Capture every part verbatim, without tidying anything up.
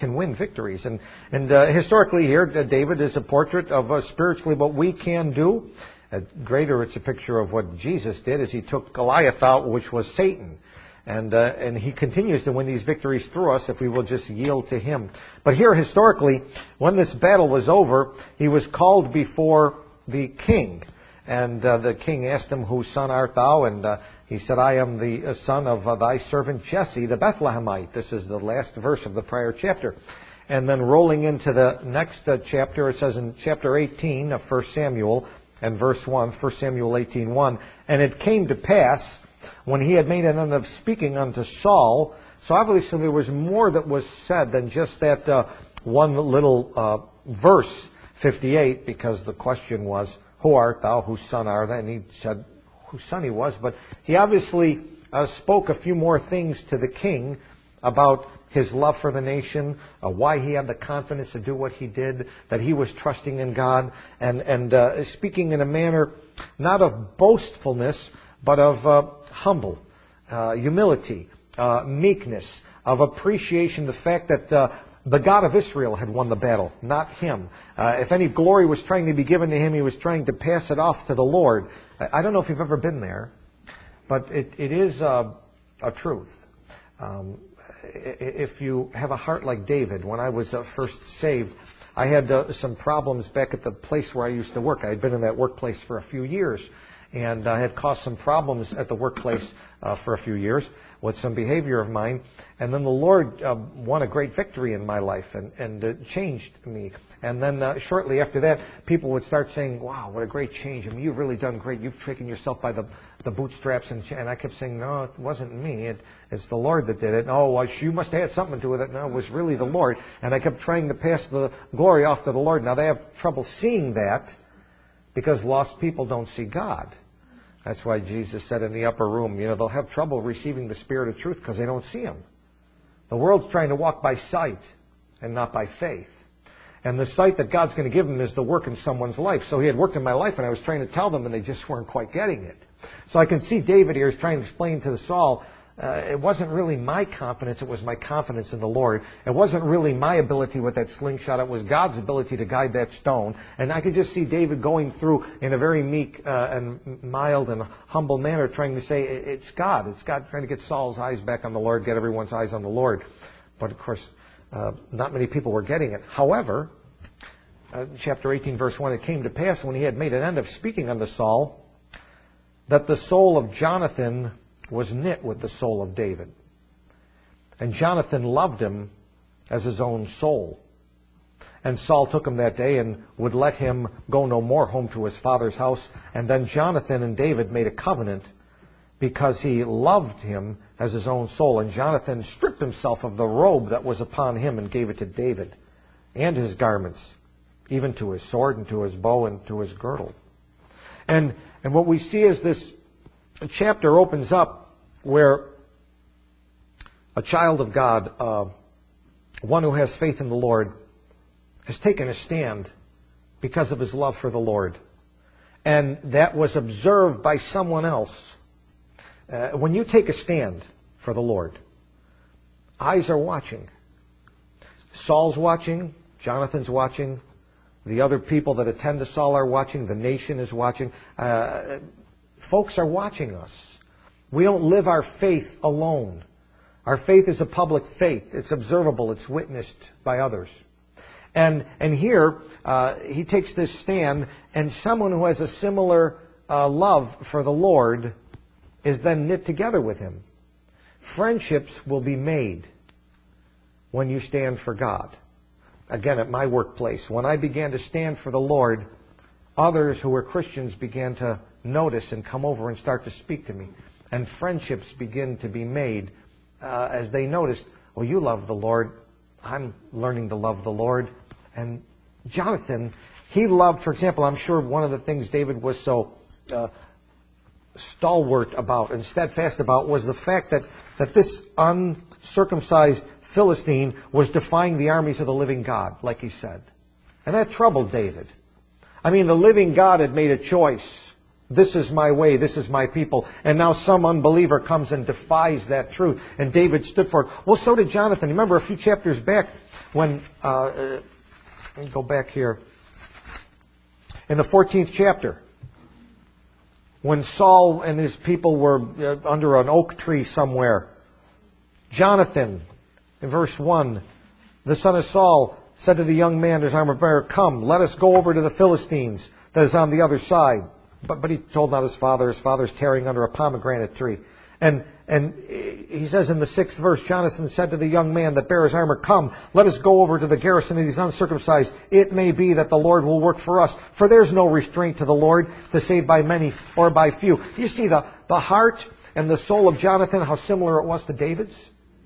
can win victories. And, and uh, historically here, uh, David is a portrait of uh, spiritually what we can do. Uh, greater, it's a picture of what Jesus did as he took Goliath out, which was Satan. And uh, and he continues to win these victories through us if we will just yield to him. But here, historically, when this battle was over, he was called before the king. And uh, the king asked him, whose son art thou? And uh, he said, I am the uh, son of uh, thy servant Jesse, the Bethlehemite. This is the last verse of the prior chapter. And then rolling into the next uh, chapter, it says in chapter eighteen of First Samuel and verse one, First Samuel eighteen one, and it came to pass, when he had made an end of speaking unto Saul, so obviously there was more that was said than just that uh, one little uh, verse, fifty-eight, because the question was, who art thou, whose son art thou? And he said whose son he was, but he obviously uh, spoke a few more things to the king about his love for the nation, uh, why he had the confidence to do what he did, that he was trusting in God, and, and uh, speaking in a manner not of boastfulness, but of uh, humble, uh, humility, uh, meekness, of appreciation, the fact that uh, the God of Israel had won the battle, not him. Uh, if any glory was trying to be given to him, he was trying to pass it off to the Lord. I, I don't know if you've ever been there, but it, it is uh, a truth. Um, if you have a heart like David, when I was uh, first saved, I had uh, some problems back at the place where I used to work. I had been in that workplace for a few years. And I had caused some problems at the workplace uh, for a few years with some behavior of mine. And then the Lord uh, won a great victory in my life and, and uh, changed me. And then uh, shortly after that, people would start saying, wow, what a great change. I mean, you've really done great. You've taken yourself by the, the bootstraps. And, and I kept saying, no, it wasn't me. It, it's the Lord that did it. No, well, you must have had something to do with it. No, it was really the Lord. And I kept trying to pass the glory off to the Lord. Now, they have trouble seeing that because lost people don't see God. That's why Jesus said in the upper room, you know, they'll have trouble receiving the Spirit of truth because they don't see Him. The world's trying to walk by sight and not by faith. And the sight that God's going to give them is the work in someone's life. So He had worked in my life, and I was trying to tell them, and they just weren't quite getting it. So I can see David here is trying to explain to Saul, uh, it wasn't really my confidence, it was my confidence in the Lord. It wasn't really my ability with that slingshot, it was God's ability to guide that stone. And I could just see David going through in a very meek uh, and mild and humble manner, trying to say, it's God. It's God trying to get Saul's eyes back on the Lord, get everyone's eyes on the Lord. But of course, uh, not many people were getting it. However, uh, chapter eighteen, verse one, it came to pass when he had made an end of speaking unto Saul, that the soul of Jonathan was knit with the soul of David. And Jonathan loved him as his own soul. And Saul took him that day and would let him go no more home to his father's house. And then Jonathan and David made a covenant because he loved him as his own soul. And Jonathan stripped himself of the robe that was upon him and gave it to David and his garments, even to his sword and to his bow and to his girdle. And, and what we see is this chapter opens up where a child of God, uh, one who has faith in the Lord, has taken a stand because of his love for the Lord. And that was observed by someone else. Uh, when you take a stand for the Lord, eyes are watching. Saul's watching, Jonathan's watching, the other people that attend to Saul are watching, the nation is watching. Uh, folks are watching us. We don't live our faith alone. Our faith is a public faith. It's observable. It's witnessed by others. And and here, uh, he takes this stand, and someone who has a similar uh, love for the Lord is then knit together with him. Friendships will be made when you stand for God. Again, at my workplace, when I began to stand for the Lord, others who were Christians began to notice and come over and start to speak to me. And friendships begin to be made uh, as they noticed, well, you love the Lord. I'm learning to love the Lord. And Jonathan, he loved, for example, I'm sure one of the things David was so uh, stalwart about and steadfast about was the fact that, that this uncircumcised Philistine was defying the armies of the living God, like he said. And that troubled David. I mean, the living God had made a choice This is my way. This is my people. And now some unbeliever comes and defies that truth. And David stood for it. Well, so did Jonathan. Remember a few chapters back when, uh, uh, let me go back here. In the fourteenth chapter, when Saul and his people were uh, under an oak tree somewhere, Jonathan, in verse one, the son of Saul, said to the young man, his armor bearer, "Come, let us go over to the Philistines that is on the other side." But, but he told not his father. His father's tarrying under a pomegranate tree. And, and he says in the sixth verse, Jonathan said to the young man that bare his armor, "Come, let us go over to the garrison of these uncircumcised. It may be that the Lord will work for us. For there's no restraint to the Lord to save by many or by few." You see the, the heart and the soul of Jonathan, how similar it was to David's?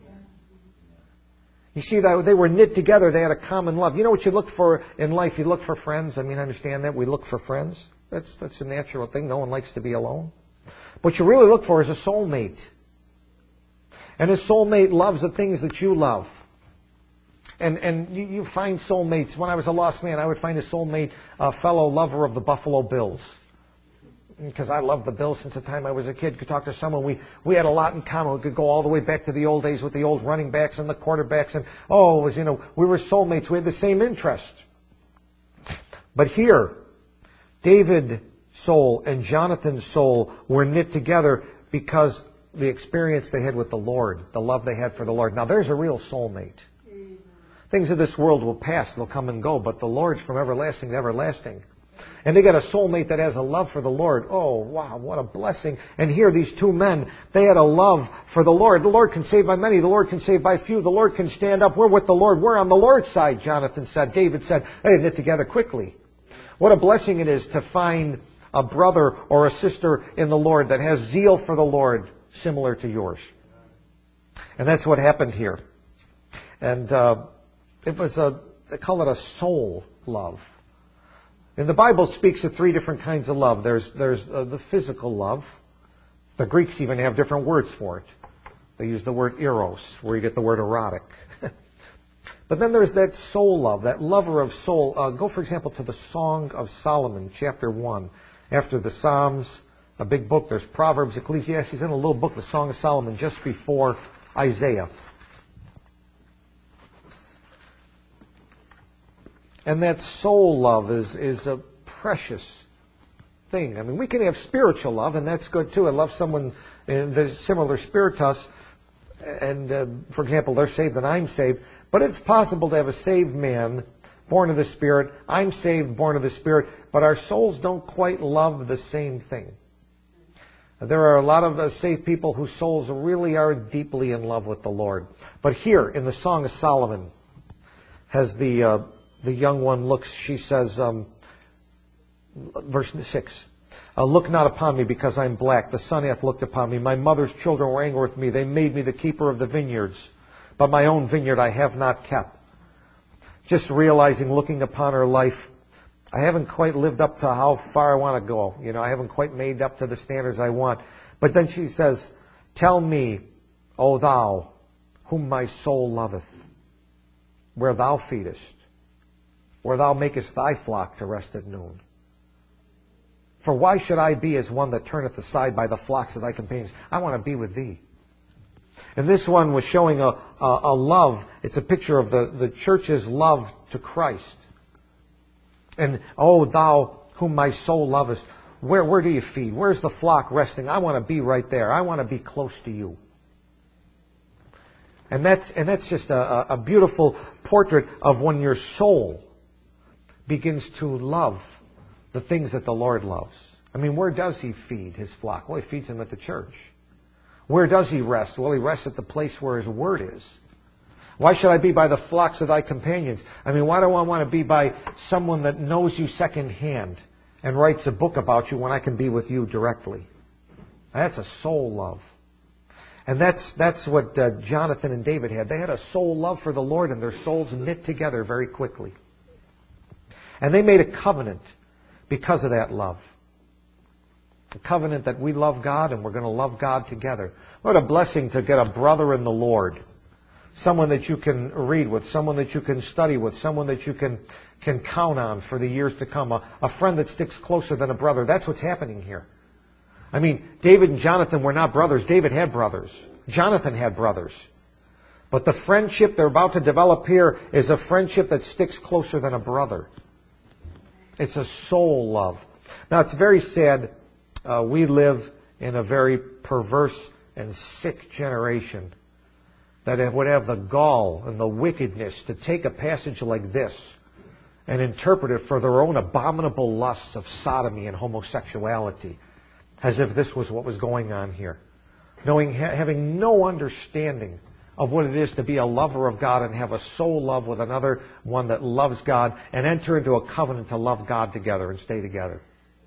You see that they were knit together. They had a common love. You know what you look for in life? You look for friends. I mean, I understand that. We look for friends. That's, that's a natural thing. No one likes to be alone. What you really look for is a soulmate. And a soulmate loves the things that you love. And, and you, you find soulmates. When I was a lost man, I would find a soulmate, a fellow lover of the Buffalo Bills. Because I loved the Bills since the time I was a kid. Could talk to someone. We, we had a lot in common. We could go all the way back to the old days with the old running backs and the quarterbacks. And, oh, it was, you know, we were soulmates. We had the same interest. But here, David's soul and Jonathan's soul were knit together because the experience they had with the Lord, the love they had for the Lord. Now, there's a real soulmate. Mm-hmm. Things of this world will pass. They'll come and go. But the Lord's from everlasting to everlasting. And they got a soulmate that has a love for the Lord. Oh, wow, what a blessing. And here, these two men, they had a love for the Lord. The Lord can save by many. The Lord can save by few. The Lord can stand up. We're with the Lord. We're on the Lord's side, Jonathan said. David said, they knit together quickly. What a blessing it is to find a brother or a sister in the Lord that has zeal for the Lord similar to yours. And that's what happened here. And uh, it was a, they call it a soul love. And the Bible speaks of three different kinds of love. There's, there's uh, the physical love. The Greeks even have different words for it. They use the word eros, where you get the word erotic. But then there's that soul love, that lover of soul. Uh, go, for example, to the Song of Solomon, chapter one. After the Psalms, a big book, there's Proverbs, Ecclesiastes, and a little book, the Song of Solomon, just before Isaiah. And that soul love is, is a precious thing. I mean, we can have spiritual love, and that's good too. I love someone in the similar spirit to us, and, uh, for example, they're saved and I'm saved. But it's possible to have a saved man, born of the Spirit. I'm saved, born of the Spirit. But our souls don't quite love the same thing. There are a lot of uh, saved people whose souls really are deeply in love with the Lord. But here, in the Song of Solomon, as the, uh, the young one looks, she says, um, verse six, uh, "Look not upon me because I'm black. The sun hath looked upon me. My mother's children were angry with me. They made me the keeper of the vineyards. But my own vineyard I have not kept." Just realizing, looking upon her life, I haven't quite lived up to how far I want to go. You know, I haven't quite made up to the standards I want. But then she says, "Tell me, O thou, whom my soul loveth, where thou feedest, where thou makest thy flock to rest at noon. For why should I be as one that turneth aside by the flocks of thy companions? I want to be with thee." And this one was showing a, a, a love. It's a picture of the, the church's love to Christ. And, "Oh, thou whom my soul lovest, where, where do you feed? Where's the flock resting? I want to be right there. I want to be close to you." And that's, and that's just a, a beautiful portrait of when your soul begins to love the things that the Lord loves. I mean, where does He feed His flock? Well, He feeds them at the church. Where does He rest? Well, He rests at the place where His Word is. Why should I be by the flocks of thy companions? I mean, why do I want to be by someone that knows you secondhand and writes a book about you when I can be with you directly? That's a soul love. And that's, that's what uh, Jonathan and David had. They had a soul love for the Lord, and their souls knit together very quickly. And they made a covenant because of that love. A covenant that we love God and we're going to love God together. What a blessing to get a brother in the Lord. someone that you can read with, someone that you can study with, someone that you can, can count on for the years to come, a, a friend that sticks closer than a brother. That's what's happening here. I mean, David and Jonathan were not brothers. David had brothers. Jonathan had brothers. But the friendship they're about to develop here is a friendship that sticks closer than a brother. It's a soul love. Now, it's very sad. Uh, we live in a very perverse and sick generation that would have the gall and the wickedness to take a passage like this and interpret it for their own abominable lusts of sodomy and homosexuality, as if this was what was going on here. Knowing, ha- having no understanding of what it is to be a lover of God and have a soul love with another one that loves God and enter into a covenant to love God together and stay together.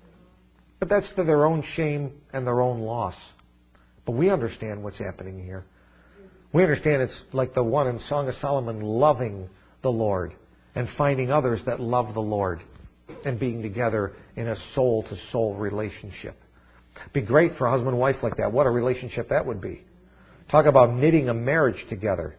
But that's to their own shame and their own loss. But we understand what's happening here. We understand it's like the one in Song of Solomon, loving the Lord and finding others that love the Lord and being together in a soul-to-soul relationship. It'd be great for a husband and wife like that. What a relationship that would be. Talk about knitting a marriage together.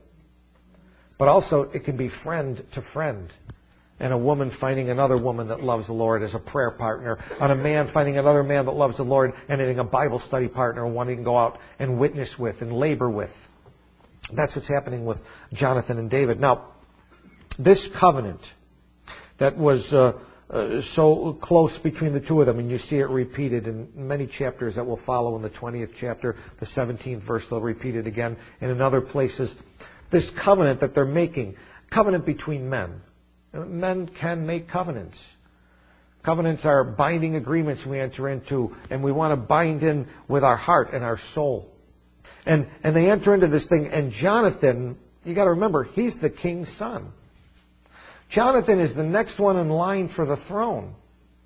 But also, it can be friend to friend. And a woman finding another woman that loves the Lord as a prayer partner. And a man finding another man that loves the Lord and having a Bible study partner and wanting to go out and witness with and labor with. That's what's happening with Jonathan and David. Now, this covenant that was uh, uh, so close between the two of them, and you see it repeated in many chapters that will follow in the twentieth chapter, the seventeenth verse, they'll repeat it again, and in other places. This covenant that they're making, covenant between men. Men can make covenants. Covenants are binding agreements we enter into, and we want to bind in with our heart and our soul. And and they enter into this thing, and Jonathan, you got to remember, he's the king's son. Jonathan is the next one in line for the throne.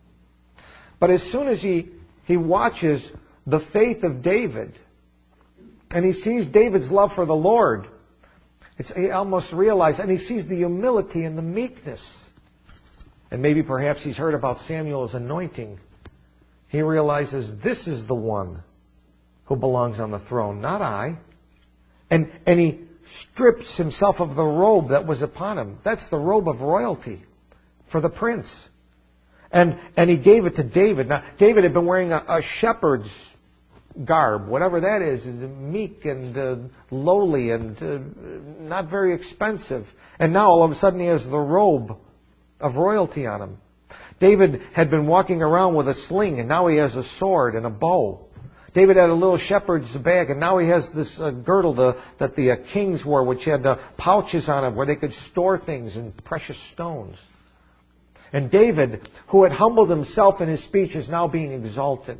But as soon as he, he watches the faith of David, and he sees David's love for the Lord, it's, he almost realizes, and he sees the humility and the meekness. And maybe perhaps he's heard about Samuel's anointing. He realizes this is the one who belongs on the throne, not I. And, and he strips himself of the robe that was upon him. That's the robe of royalty for the prince. And, and he gave it to David. Now, David had been wearing a, a shepherd's garb, whatever that is, meek and uh, lowly and uh, not very expensive. And now all of a sudden he has the robe of royalty on him. David had been walking around with a sling, and now he has a sword and a bow. David had a little shepherd's bag, and now he has this uh, girdle the, that the uh, kings wore, which had uh, pouches on it where they could store things and precious stones. And David, who had humbled himself in his speech, is now being exalted.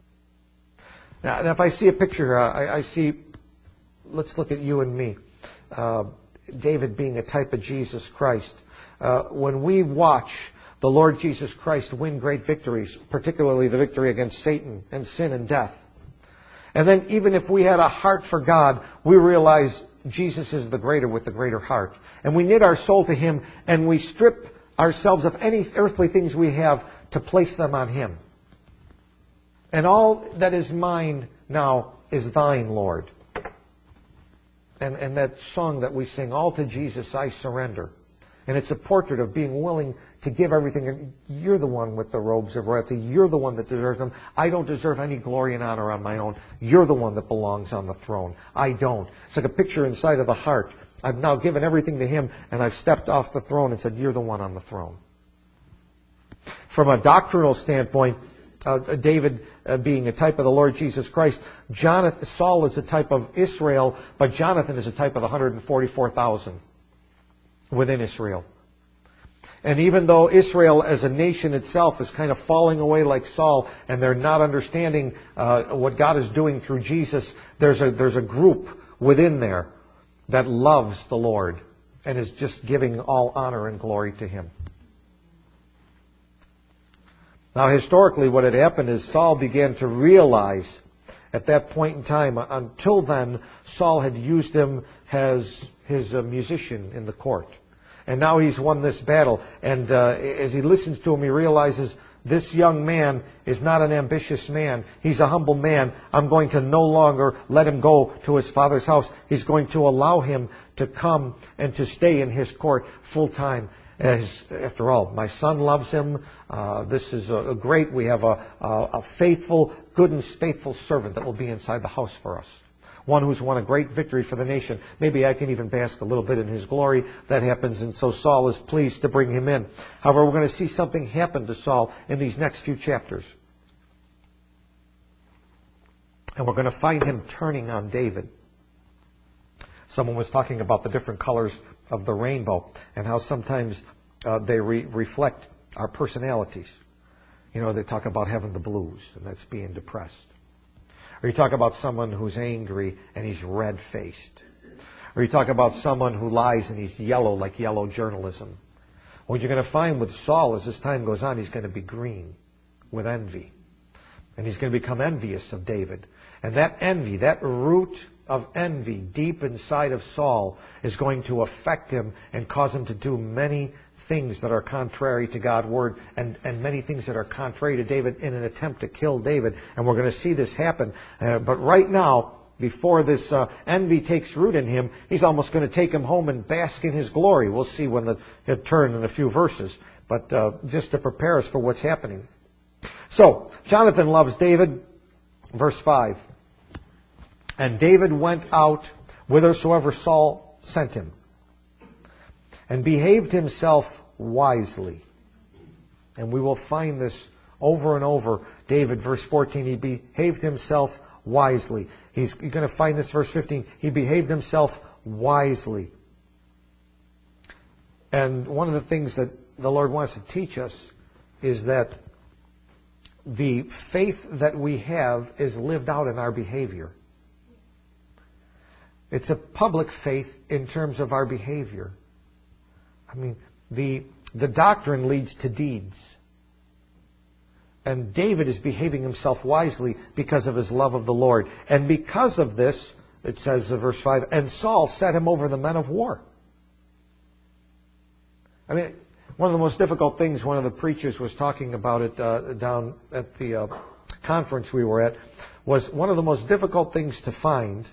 Now, and if I see a picture here, I, I see, let's look at you and me. Uh, David being a type of Jesus Christ. Uh, when we watch the Lord Jesus Christ win great victories, particularly the victory against Satan and sin and death, and then even if we had a heart for God, we realize Jesus is the greater with the greater heart. And we knit our soul to Him, and we strip ourselves of any earthly things we have to place them on Him. And all that is mine now is thine, Lord. And, and that song that we sing, all to Jesus I surrender. And it's a portrait of being willing to give everything. And you're the one with the robes of royalty. You're the one that deserves them. I don't deserve any glory and honor on my own. You're the one that belongs on the throne. I don't. It's like a picture inside of the heart. I've now given everything to Him, and I've stepped off the throne and said, you're the one on the throne. From a doctrinal standpoint, uh, David uh, being a type of the Lord Jesus Christ, Jonathan, Saul is a type of Israel, but Jonathan is a type of the one hundred forty-four thousand. Within Israel. And even though Israel as a nation itself is kind of falling away like Saul, and they're not understanding uh, what God is doing through Jesus, there's a, there's a group within there that loves the Lord and is just giving all honor and glory to Him. Now, historically, what had happened is Saul began to realize at that point in time, until then, Saul had used him as his uh, musician in the court. And now he's won this battle. And uh, as he listens to him, he realizes This young man is not an ambitious man. He's a humble man. I'm going to no longer let him go to his father's house. He's going to allow him to come and to stay in his court full time. As, after all, my son loves him. Uh, this is a, a great, we have a, a, a faithful, good and faithful servant that will be inside the house for us. One who's won a great victory for the nation. Maybe I can even bask a little bit in his glory. That happens, and so Saul is pleased to bring him in. However, we're going to see something happen to Saul in these next few chapters. And we're going to find him turning on David. Someone was talking about the different colors of the rainbow and how sometimes uh, they re- reflect our personalities. You know, they talk about having the blues, and that's being depressed. Or you talk about someone who's angry and he's red-faced. Or you talk about someone who lies and he's yellow, like yellow journalism. What you're going to find with Saul as this time goes on, he's going to be green with envy. And he's going to become envious of David. And that envy, that root of envy deep inside of Saul is going to affect him and cause him to do many things that are contrary to God's word and, and many things that are contrary to David in an attempt to kill David. And we're going to see this happen. Uh, but right now, before this uh, envy takes root in him, he's almost going to take him home and bask in his glory. We'll see when the, it turn in a few verses. But uh, just to prepare us for what's happening. So, Jonathan loves David. Verse five. And David went out whithersoever Saul sent him, and behaved himself wisely. And we will find this over and over. David, verse fourteen, he behaved himself wisely. He's, you're going to find this, verse fifteen, he behaved himself wisely. And one of the things that the Lord wants to teach us is that the faith that we have is lived out in our behavior. It's a public faith in terms of our behavior. I mean, the, the doctrine leads to deeds. And David is behaving himself wisely because of his love of the Lord. And because of this, it says in verse five, and Saul set him over the men of war. I mean, one of the most difficult things, one of the preachers was talking about it uh, down at the uh, conference we were at, was one of the most difficult things to find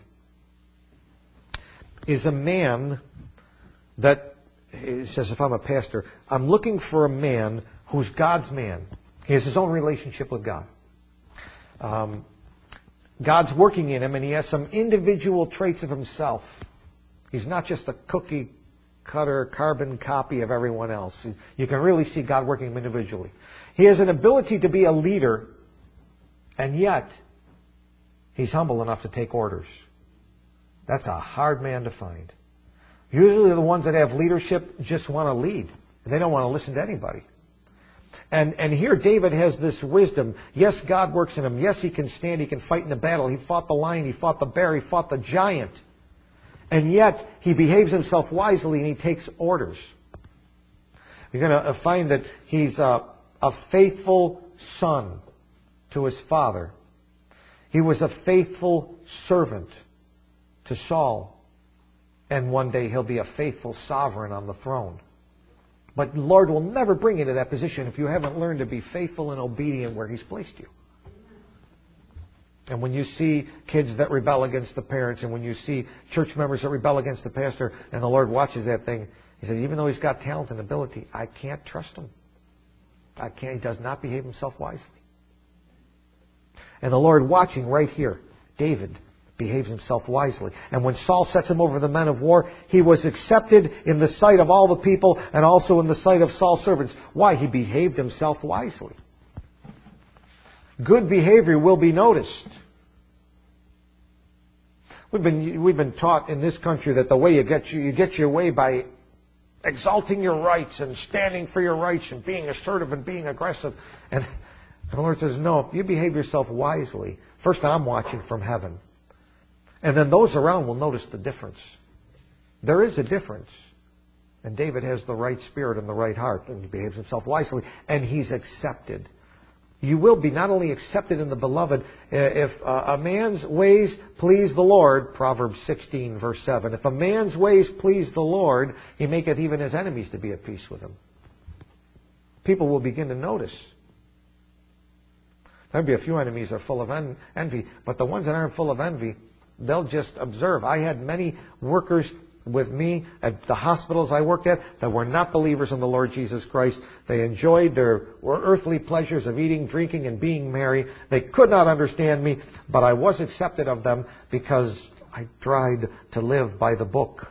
is a man that, he says, if I'm a pastor, I'm looking for a man who's God's man. He has his own relationship with God. Um, God's working in him, and he has some individual traits of himself. He's not just a cookie cutter, carbon copy of everyone else. You can really see God working him individually. He has an ability to be a leader, and yet he's humble enough to take orders. That's a hard man to find. Usually the ones that have leadership just want to lead. They don't want to listen to anybody. And and here David has this wisdom. Yes, God works in him. Yes, he can stand. He can fight in the battle. He fought the lion. He fought the bear. He fought the giant. And yet he behaves himself wisely and he takes orders. You're going to find that he's a, a faithful son to his father. He was a faithful servant to Saul. And one day he'll be a faithful sovereign on the throne. But the Lord will never bring you to that position if you haven't learned to be faithful and obedient where he's placed you. And when you see kids that rebel against the parents, and when you see church members that rebel against the pastor, and the Lord watches that thing, he says, even though he's got talent and ability, I can't trust him. I can't. He does not behave himself wisely. And the Lord watching right here, David behaves himself wisely. And when Saul sets him over the men of war, he was accepted in the sight of all the people and also in the sight of Saul's servants. Why? He behaved himself wisely. Good behavior will be noticed. We've been we've been taught in this country that the way you get you, you get your way by exalting your rights and standing for your rights and being assertive and being aggressive. And the Lord says, no, if you behave yourself wisely, first I'm watching from heaven. And then those around will notice the difference. There is a difference. And David has the right spirit and the right heart, and he behaves himself wisely, and he's accepted. You will be not only accepted in the beloved, if a man's ways please the Lord, Proverbs sixteen, verse seven, if a man's ways please the Lord, he maketh even his enemies to be at peace with him. People will begin to notice There'll be a few enemies that are full of en- envy, but the ones that aren't full of envy, they'll just observe. I had many workers with me at the hospitals I worked at that were not believers in the Lord Jesus Christ. They enjoyed their earthly pleasures of eating, drinking, and being merry. They could not understand me, but I was accepted of them because I tried to live by the book.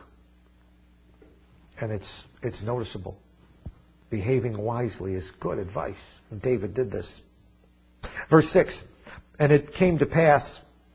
And it's it's noticeable. Behaving wisely is good advice. And David did this. Verse six, and it came to pass,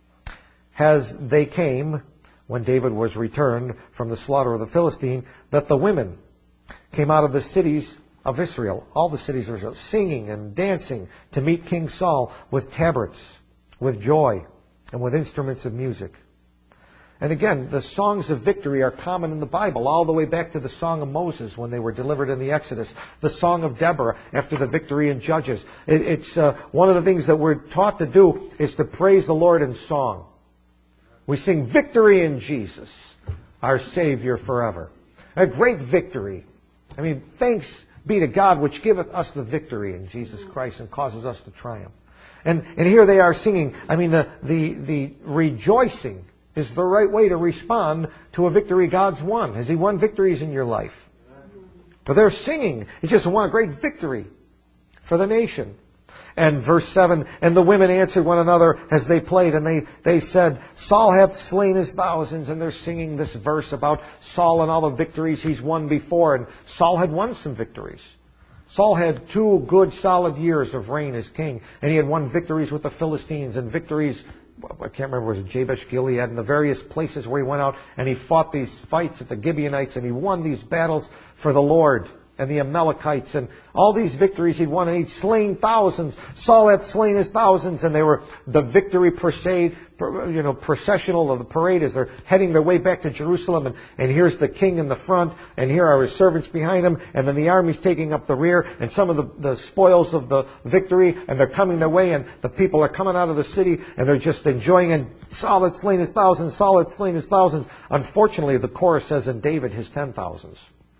as they came, when David was returned from the slaughter of the Philistine, that the women came out of the cities of Israel. All the cities of Israel, singing and dancing to meet King Saul with tabrets, with joy, and with instruments of music. And again, the songs of victory are common in the Bible, all the way back to the Song of Moses when they were delivered in the Exodus, the Song of Deborah after the victory in Judges. It, it's uh, one of the things that we're taught to do is to praise the Lord in song. We sing victory in Jesus, our Savior forever. A great victory. I mean, thanks be to God which giveth us the victory in Jesus Christ and causes us to triumph. And and here they are singing. I mean, the the, the rejoicing is the right way to respond to a victory God's won. Has He won victories in your life? But they're singing. He just won a great victory for the nation. And verse seven, and the women answered one another as they played, and they, they said, Saul hath slain his thousands. And they're singing this verse about Saul and all the victories he's won before. And Saul had won some victories. Saul had two good solid years of reign as king. And he had won victories with the Philistines and victories, I can't remember, was it Jabesh Gilead, and the various places where he went out and he fought these fights at the Gibeonites and he won these battles for the Lord and the Amalekites and all these victories he'd won, and he'd slain thousands. Saul had slain his thousands, and they were the victory parade, you know, processional of the parade as they're heading their way back to Jerusalem. And, and here's the king in the front, and here are his servants behind him, and then the army's taking up the rear, and some of the, the spoils of the victory, and they're coming their way, and the people are coming out of the city, and they're just enjoying. And Saul had slain his thousands, Saul had slain his thousands. Unfortunately, the chorus says, and David his ten thousands.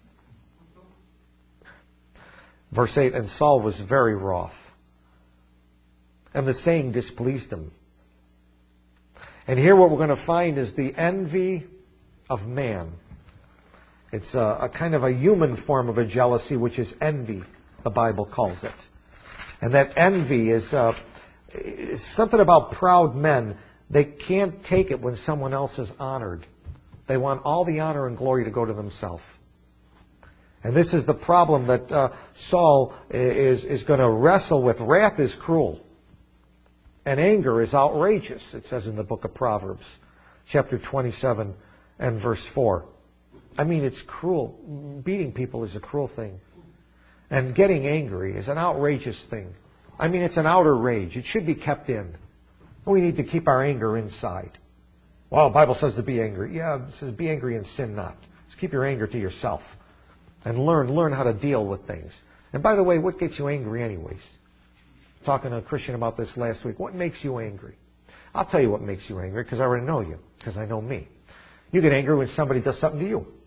Verse eight, and Saul was very wroth, and the saying displeased him. And here what we're going to find is the envy of man. It's a, a kind of a human form of a jealousy, which is envy, the Bible calls it. And that envy is, uh, is something about proud men. They can't take it when someone else is honored. They want all the honor and glory to go to themselves. And this is the problem that uh, Saul is, is going to wrestle with. Wrath is cruel. And anger is outrageous, it says in the book of Proverbs, chapter twenty-seven and verse four. I mean, it's cruel. Beating people is a cruel thing. And getting angry is an outrageous thing. I mean, it's an outer rage. It should be kept in. We need to keep our anger inside. Well, the Bible says to be angry. Yeah, it says be angry and sin not. Just keep your anger to yourself. And learn, learn how to deal with things. And by the way, what gets you angry anyways? Talking to a Christian about this last week. What makes you angry? I'll tell you what makes you angry, because I already know you, because I know me. You get angry when somebody does something to you.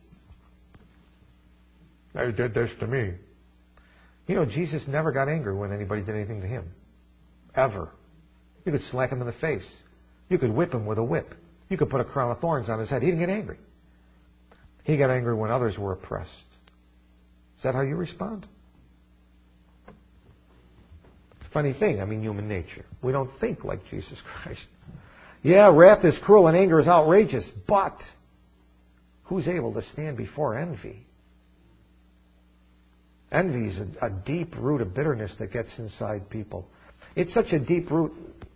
They did this to me. You know, Jesus never got angry when anybody did anything to him. Ever. You could slack him in the face. You could whip him with a whip. You could put a crown of thorns on his head. He didn't get angry. He got angry when others were oppressed. Is that how you respond? Funny thing, I mean, human nature. We don't think like Jesus Christ. Yeah, wrath is cruel and anger is outrageous, but who's able to stand before envy? Envy is a, a deep root of bitterness that gets inside people. It's such a deep root,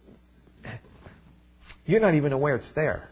you're not even aware it's there.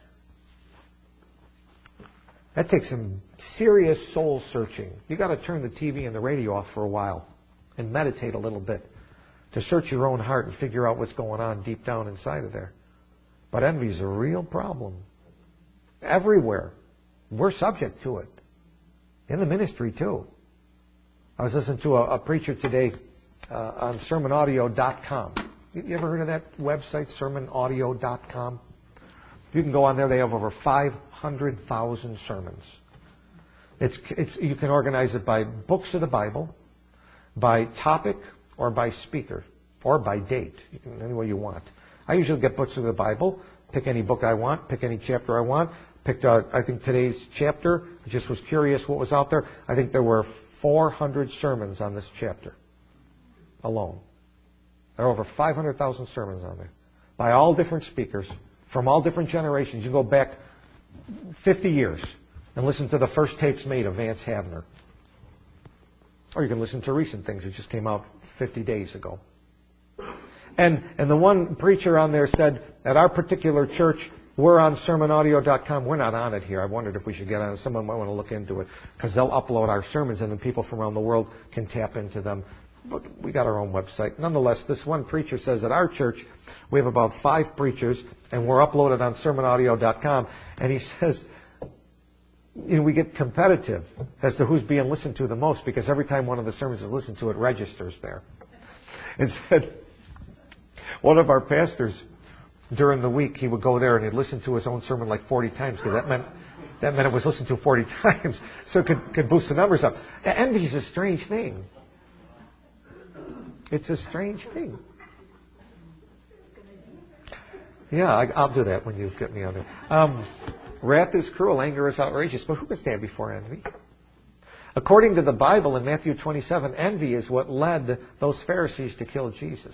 That takes some serious soul searching. You've got to turn the T V and the radio off for a while and meditate a little bit to search your own heart and figure out what's going on deep down inside of there. But envy is a real problem. Everywhere. We're subject to it. In the ministry, too. I was listening to a, a preacher today uh, on sermon audio dot com. You, you ever heard of that website, sermon audio dot com? You can go on there. They have over five hundred thousand sermons. It's, it's, you can organize it by books of the Bible, by topic, or by speaker. or by date, you can, any way you want. I usually get books of the Bible, pick any book I want, pick any chapter I want. Picked, uh, I think, today's chapter. I just was curious what was out there. I think there were four hundred sermons on this chapter alone. There are over five hundred thousand sermons on there by all different speakers from all different generations. You go back fifty years and listen to the first tapes made of Vance Havner. Or you can listen to recent things that just came out fifty days ago. And, and the one preacher on there said, at our particular church, we're on sermon audio dot com. We're not on it here. I wondered if we should get on it. Someone might want to look into it because they'll upload our sermons and then people from around the world can tap into them. But we got our own website. Nonetheless, this one preacher says at our church we have about five preachers and we're uploaded on sermon audio dot com. And he says, you know, we get competitive as to who's being listened to the most because every time one of the sermons is listened to, it registers there. And said, one of our pastors, during the week, he would go there and he'd listen to his own sermon like forty times because that meant that meant it was listened to forty times, so it could, could boost the numbers up. Envy is a strange thing. It's a strange thing. Yeah, I, I'll do that when you get me on there. Um, wrath is cruel, anger is outrageous, but who can stand before envy? According to the Bible in Matthew twenty-seven, envy is what led those Pharisees to kill Jesus.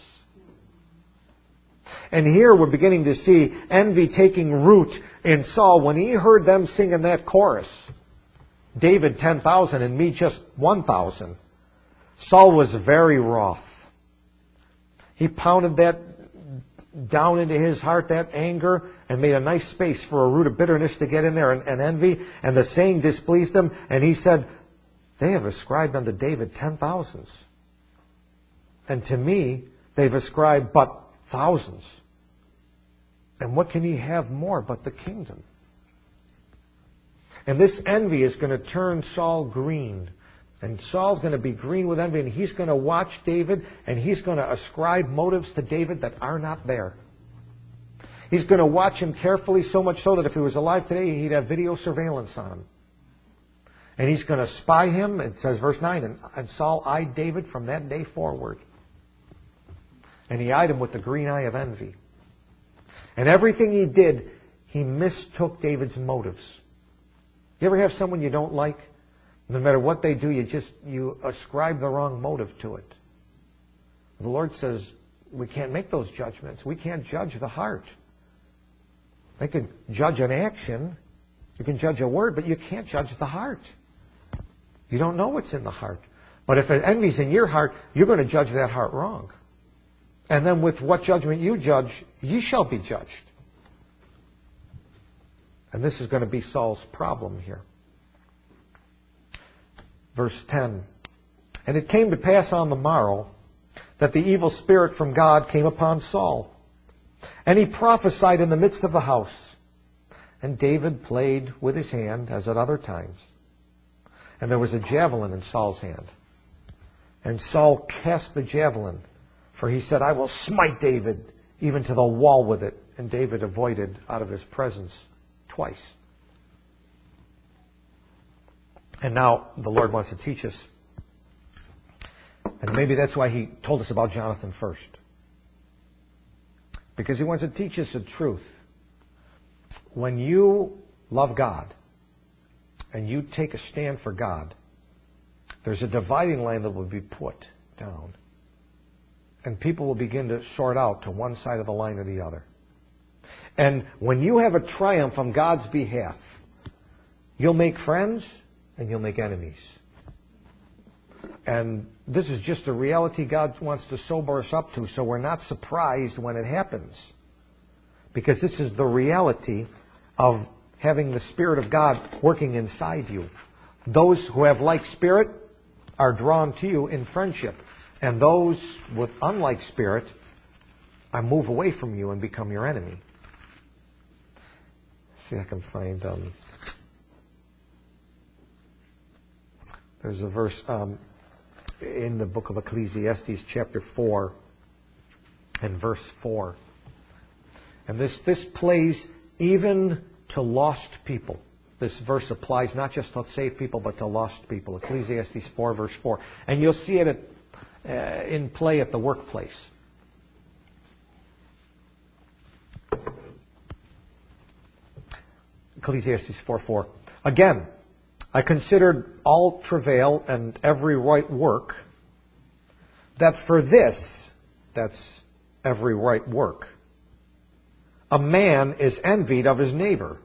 And here we're beginning to see envy taking root in Saul when he heard them singing that chorus. David ten thousand and me just one thousand. Saul was very wroth. He pounded that down into his heart, that anger, and made a nice space for a root of bitterness to get in there and, and envy. And the saying displeased him. And he said, they have ascribed unto David ten thousands. And to me, they've ascribed but thousands. And what can he have more but the kingdom? And this envy is going to turn Saul green. And Saul's going to be green with envy, and he's going to watch David, and he's going to ascribe motives to David that are not there. He's going to watch him carefully, so much so that if he was alive today, he'd have video surveillance on him. And he's going to spy him. It says, verse nine, and, and Saul eyed David from that day forward. And he eyed him with the green eye of envy. And everything he did, he mistook David's motives. You ever have someone you don't like? No matter what they do, you just you ascribe the wrong motive to it. The Lord says we can't make those judgments. We can't judge the heart. They can judge an action. You can judge a word, but you can't judge the heart. You don't know what's in the heart. But if envy's in your heart, you're going to judge that heart wrong. And then with what judgment you judge, ye shall be judged. And this is going to be Saul's problem here. Verse ten. And it came to pass on the morrow that the evil spirit from God came upon Saul. And he prophesied in the midst of the house. And David played with his hand as at other times. And there was a javelin in Saul's hand. And Saul cast the javelin. For he said, I will smite David even to the wall with it. And David avoided out of his presence twice. And now the Lord wants to teach us. And maybe that's why he told us about Jonathan first. Because he wants to teach us the truth. When you love God and you take a stand for God, there's a dividing line that will be put down. And people will begin to sort out to one side of the line or the other. And when you have a triumph on God's behalf, you'll make friends and you'll make enemies. And this is just a reality God wants to sober us up to, so we're not surprised when it happens. Because this is the reality of having the Spirit of God working inside you. Those who have like spirit are drawn to you in friendship. And those with unlike spirit, I move away from you and become your enemy. Let's see if I can find... Um, there's a verse um, in the book of Ecclesiastes, chapter four, and verse four. And this, this plays even to lost people. This verse applies not just to saved people, but to lost people. Ecclesiastes four, verse four. And you'll see it at, uh, in play at the workplace. Ecclesiastes four four. Again, I considered all travail and every right work, that for this, that's every right work, a man is envied of his neighbor.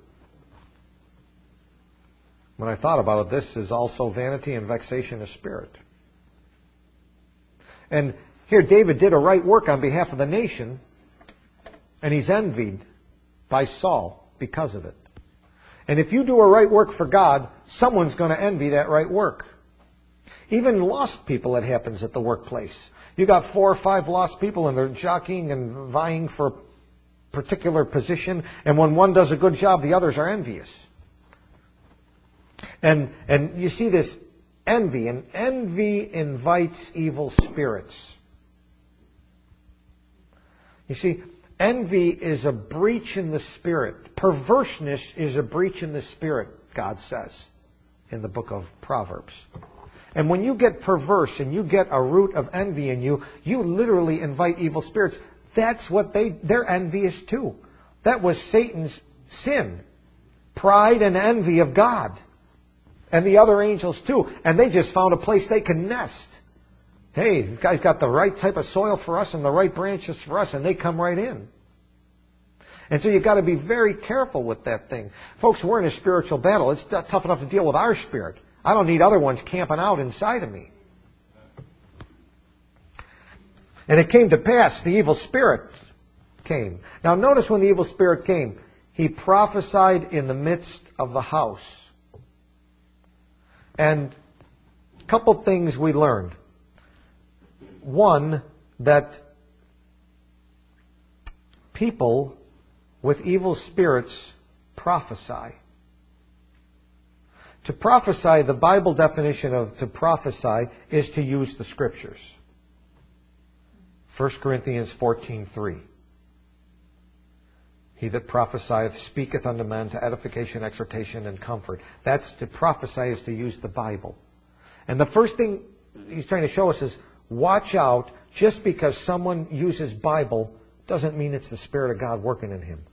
When I thought about it, this is also vanity and vexation of spirit. And here David did a right work on behalf of the nation, and he's envied by Saul because of it. And if you do a right work for God, someone's going to envy that right work. Even lost people, it happens at the workplace. You got four or five lost people and they're jockeying and vying for a particular position, and when one does a good job, the others are envious. And and you see this envy, and envy invites evil spirits. You see, envy is a breach in the spirit. Perverseness is a breach in the spirit, God says in the book of Proverbs. And when you get perverse and you get a root of envy in you, you literally invite evil spirits. That's what they, they're envious too. That was Satan's sin. Pride and envy of God. And the other angels too. And they just found a place they can nest. Hey, this guy's got the right type of soil for us and the right branches for us, and they come right in. And so you've got to be very careful with that thing. Folks, we're in a spiritual battle. It's tough enough to deal with our spirit. I don't need other ones camping out inside of me. And it came to pass, the evil spirit came. Now notice when the evil spirit came, he prophesied in the midst of the house. And a couple things we learned. One, that people with evil spirits prophesy. To prophesy, the Bible definition of to prophesy is to use the Scriptures. First Corinthians fourteen three. He that prophesieth speaketh unto men to edification, exhortation, and comfort. That's to prophesy is to use the Bible. And the first thing he's trying to show us is, watch out, just because someone uses Bible doesn't mean it's the Spirit of God working in him.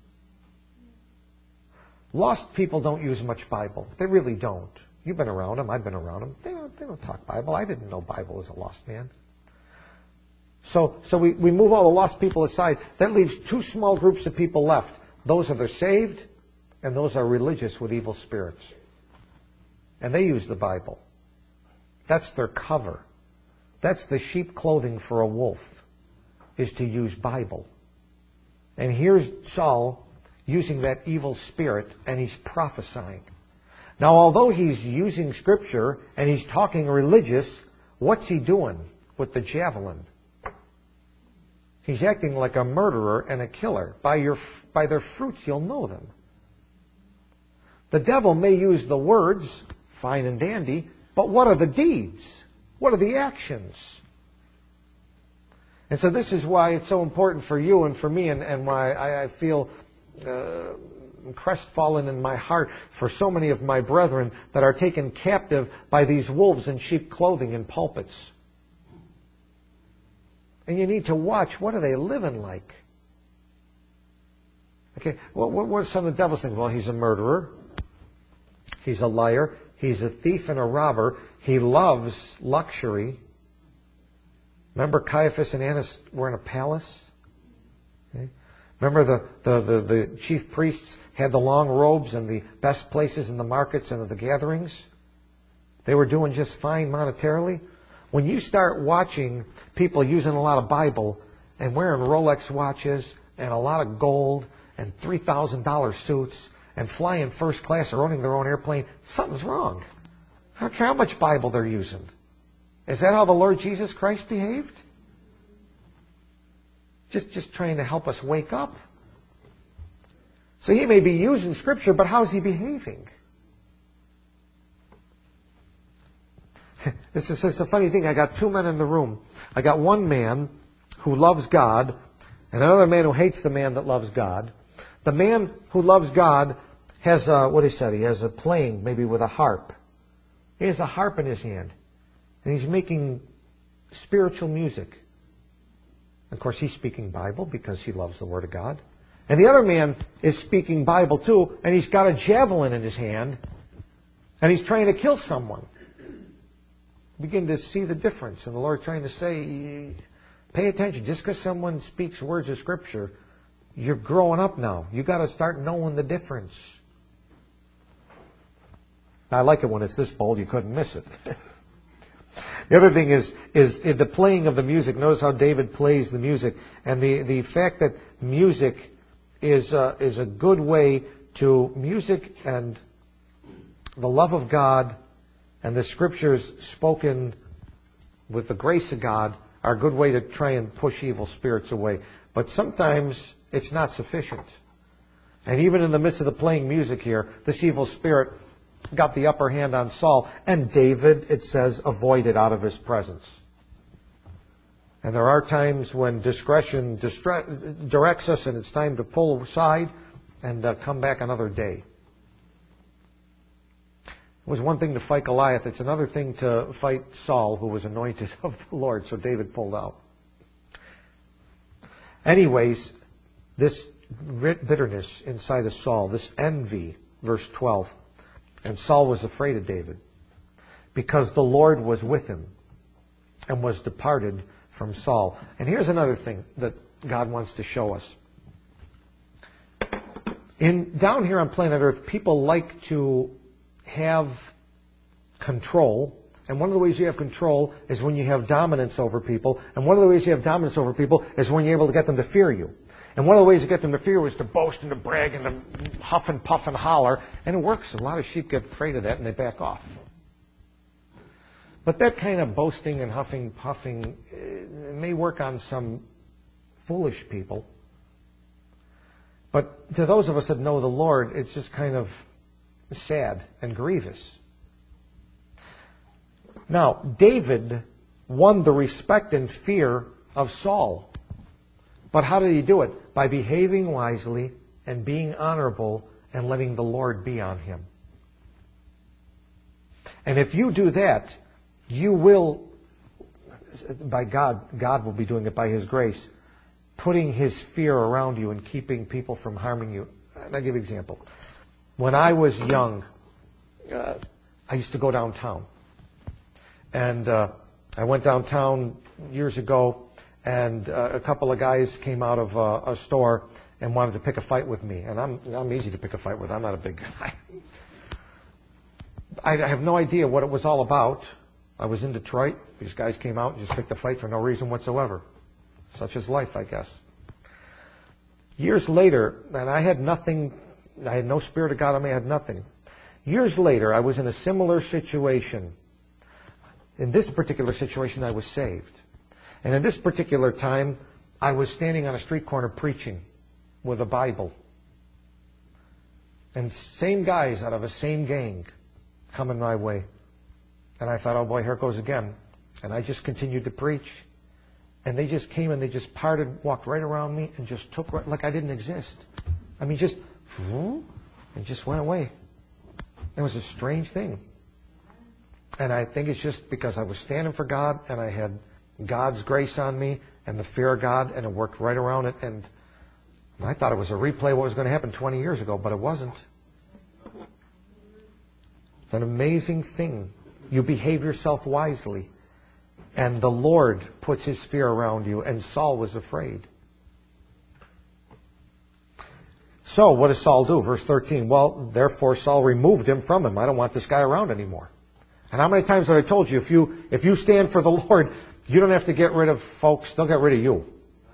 Lost people don't use much Bible. They really don't. You've been around them. I've been around them. They don't, they don't talk Bible. I didn't know Bible as a lost man. So, so we, we move all the lost people aside. That leaves two small groups of people left. Those are the saved, and those are religious with evil spirits. And they use the Bible. That's their cover. That's the sheep clothing for a wolf, is to use Bible. And here's Saul using that evil spirit, and he's prophesying. Now, although he's using Scripture and he's talking religious, what's he doing with the javelin? He's acting like a murderer and a killer. By your, by their fruits you'll know them. The devil may use the words, fine and dandy, but what are the deeds? What are the actions? And so this is why it's so important for you and for me, and, and why I, I feel uh, crestfallen in my heart for so many of my brethren that are taken captive by these wolves in sheep clothing in pulpits. And you need to watch, what are they living like? Okay, well, what, what are some of the devil's things? Well, he's a murderer. He's a liar. He's a thief and a robber. He loves luxury. Remember Caiaphas and Annas were in a palace? Okay. Remember the, the, the, the chief priests had the long robes and the best places in the markets and the gatherings? They were doing just fine monetarily. When you start watching people using a lot of Bible and wearing Rolex watches and a lot of gold and three thousand dollars suits and flying first class or owning their own airplane, something's wrong. I don't care how much Bible they're using. Is that how the Lord Jesus Christ behaved? Just, just trying to help us wake up. So he may be using Scripture, but how's he behaving? This is it's a funny thing. I got two men in the room. I got one man who loves God and another man who hates the man that loves God. The man who loves God has a, what he said, he has a playing maybe with a harp. He has a harp in his hand. And he's making spiritual music. Of course, he's speaking Bible because he loves the Word of God. And the other man is speaking Bible too, and he's got a javelin in his hand, and he's trying to kill someone. Begin to see the difference. And the Lord trying to say, pay attention. Just because someone speaks words of Scripture, you're growing up now. You've got to start knowing the difference. I like it when it's this bold, you couldn't miss it. The other thing is, is the playing of the music. Notice how David plays the music. And the, the fact that music is, uh, is a good way to, music and the love of God and the Scriptures spoken with the grace of God are a good way to try and push evil spirits away. But sometimes it's not sufficient. And even in the midst of the playing music here, this evil spirit got the upper hand on Saul, and David, it says, avoided out of his presence. And there are times when discretion distra- directs us, and it's time to pull aside and uh, come back another day. It was one thing to fight Goliath. It's another thing to fight Saul, who was anointed of the Lord. So David pulled out. Anyways, this bitterness inside of Saul, this envy, verse twelve. And Saul was afraid of David because the Lord was with him and was departed from Saul. And here's another thing that God wants to show us. In down here on planet Earth, people like to have control. And one of the ways you have control is when you have dominance over people. And one of the ways you have dominance over people is when you're able to get them to fear you. And one of the ways to get them to fear was to boast and to brag and to huff and puff and holler. And it works. A lot of sheep get afraid of that and they back off. But that kind of boasting and huffing, puffing may work on some foolish people. But to those of us that know the Lord, it's just kind of sad and grievous. Now, David won the respect and fear of Saul. But how did he do it? By behaving wisely and being honorable and letting the Lord be on him. And if you do that, you will, by God, God will be doing it by His grace, putting His fear around you and keeping people from harming you. And I'll give you an example. When I was young, uh, I used to go downtown. And uh, I went downtown years ago, and uh, a couple of guys came out of uh, a store and wanted to pick a fight with me. And I'm I'm easy to pick a fight with. I'm not a big guy. I have no idea what it was all about. I was in Detroit. These guys came out and just picked a fight for no reason whatsoever. Such is life, I guess. Years later, and I had nothing, I had no Spirit of God on me, I had nothing. Years later, I was in a similar situation. In this particular situation, I was saved. And in this particular time, I was standing on a street corner preaching with a Bible. And same guys out of a same gang coming my way. And I thought, oh boy, here it goes again. And I just continued to preach. And they just came and they just parted, walked right around me and just took, right, like I didn't exist. I mean, just, and just went away. It was a strange thing. And I think it's just because I was standing for God and I had God's grace on me and the fear of God, and it worked right around it. And I thought it was a replay of what was going to happen twenty years ago, but it wasn't. It's an amazing thing. You behave yourself wisely, and the Lord puts His fear around you, and Saul was afraid. So, what does Saul do? Verse thirteen, well, therefore Saul removed him from him. I don't want this guy around anymore. And how many times have I told you, if you if you stand for the Lord, you don't have to get rid of folks, they'll get rid of you.